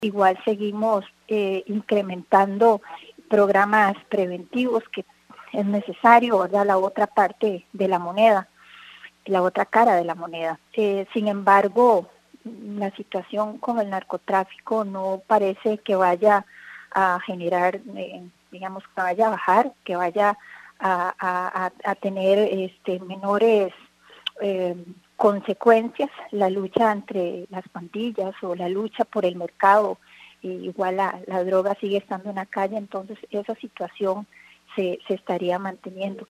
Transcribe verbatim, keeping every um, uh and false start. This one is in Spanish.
Igual seguimos eh, incrementando programas preventivos que es necesario, ¿verdad? La otra parte de la moneda, la otra cara de la moneda. Eh, sin embargo, la situación con el narcotráfico no parece que vaya a generar, eh, digamos, que vaya a bajar, que vaya a, a, a tener este, menores eh, consecuencias. La lucha entre las pandillas o la lucha por el mercado, eh, igual la, la droga sigue estando en la calle, entonces esa situación se, se estaría manteniendo.